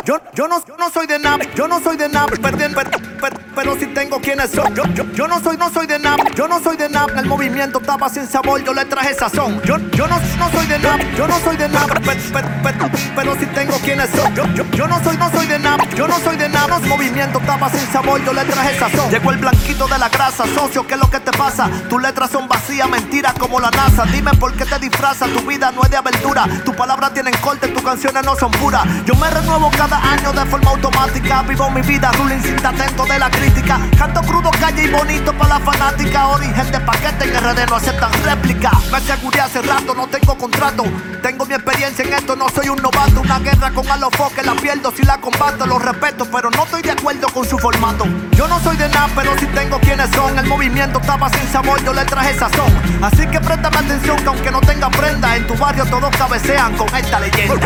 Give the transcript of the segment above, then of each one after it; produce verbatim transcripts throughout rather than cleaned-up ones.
yo, yo no, yo no soy de nada, yo no soy de nada, perdien, per, per, pero si tengo quienes soy. Yo, yo, yo no soy, no soy de nada, yo no soy de nada. El movimiento estaba sin sabor, yo le traje sazón. Yo, yo no, no soy de nada, yo no soy de nada, per, per, per, pero si tengo quienes soy. Yo, yo, yo no soy, no soy de nada, yo no soy de nada. El movimiento estaba sin sabor, yo le traje sazón. Llegó el blanquito de la grasa, socio, ¿qué es lo que te pasa? Tus letras son vacías, mentiras como la NASA. Dime por qué te disfrazas, tu vida no es de aventura. Tus palabras tienen corte, tus canciones no son puras. Yo me renuevo cada año de forma automática. Vivo mi vida, ruling sin atento de la crítica. Canto crudo, calle y bonito para la fanática. Origen de paquete en R D no aceptan réplica. Me aseguré hace rato, no tengo contrato. Tengo mi experiencia en esto, no soy un novato. Una guerra con alofoque, la pierdo si la combato. Lo respeto, pero no estoy de acuerdo con su formato. Yo no soy de nada, pero sí tengo quienes son. El movimiento estaba sin sabor, yo le traje sazón. Así que préstame atención que aunque no tenga prenda, en tu barrio todos cabecean con esta leyenda.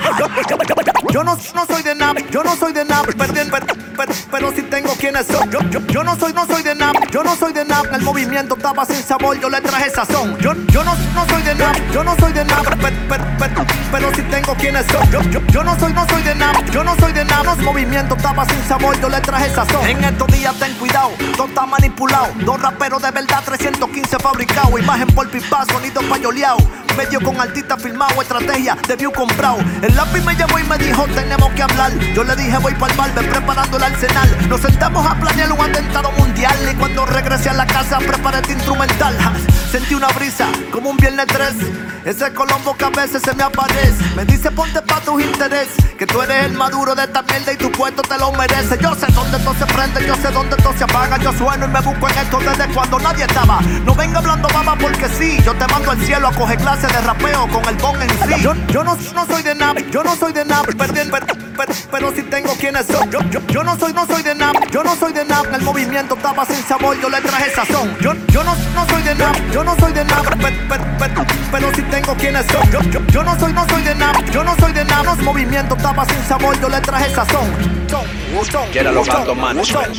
Yo no, no soy de nada, yo no soy de nada, perdien, per, per, pero si tengo quienes soy. Yo, yo, yo no soy, no soy de nada, yo no soy de nada. El movimiento estaba sin sabor, yo le traje sazón. Yo, yo no, no soy de nada, yo no soy de nada, per, per, per, pero si tengo quienes soy. Yo, yo, yo no soy, no soy de nada, yo no soy de nada. El movimiento estaba sin sabor, yo le traje sazón. En estos días ten cuidado, todo está manipulado. Dos raperos de verdad, trescientos quince fabricados. Imagen por pipa, sonido payoleado. Medio con artista filmado, estrategia de view comprado. El lápiz me llamó y me dijo tenemos que hablar. Yo le dije voy para el barbe preparando el arsenal. Nos sentamos a planear un atentado mundial. Y cuando regresé a la casa preparé este instrumental. Sentí una brisa como un viernes tres. Ese Colombo que a veces se me aparece. Me dice ponte pa' tus intereses, que tú eres el maduro de esta mierda y tu puesto te lo merece. Yo sé dónde esto se prende, yo sé dónde esto se apaga. Yo sueno y me busco en esto desde cuando nadie estaba. No venga hablando baba porque sí. Yo te mando al cielo a coger clases de rapeo con el bon en sí. Yo, yo no, no soy de nada, yo no soy de nada, perdien, per, per, pero si tengo quienes soy. Yo, yo, yo no soy, no soy de nada, yo no soy de nada. El movimiento estaba sin sabor, yo le traje sazón. Yo, yo no, no soy de nada, yo no soy de nada, per, per, per, pero si tengo quienes soy. Yo, yo, yo no soy, no soy de nada, yo no soy de nada. El movimiento estaba sin sabor, yo le traje sazón. Quiero los gatos management.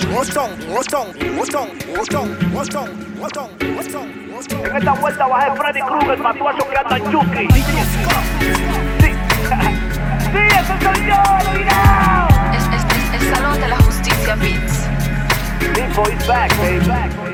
En esta vuelta bajé Freddy Krueger, mató a esos que andan yuki. Sí, sí, eso soy yo, lo dirá. Es, es, es el Salón de la Justicia Beats. Big Boy back, baby.